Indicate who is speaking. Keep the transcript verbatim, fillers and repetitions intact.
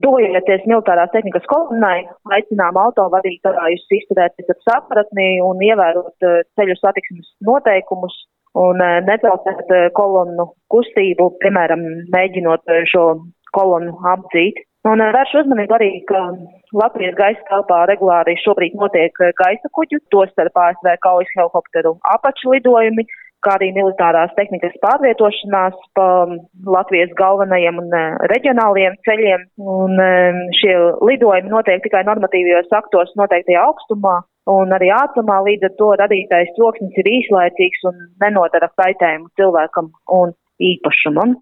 Speaker 1: Tuvojoties militārās tehnikas kolonnai, aicinām autovadītājus izturēties ar sapratni un ievērot ceļu satiksmes noteikumus un netraucēt kolonnu kustību, piemēram, mēģinot šo kolonnu apdzīt. Un vēršu uzmanību arī, ka Latvijas gaisa telpā regulāri šobrīd notiek gaisa kuģu, tostarp A S V kaujas helikopteru apakšlidojumi, kā arī militārās tehnikas pārvietošanās pa Latvijas galvenajiem un reģionāliem ceļiem. Un šie lidojumi notiek tikai normatīvajos aktos noteiktajā augstumā un arī ātrumā, līdz ar to radītais troksnis ir īslaicīgs un nenodara kaitējumu cilvēkam un īpašumam.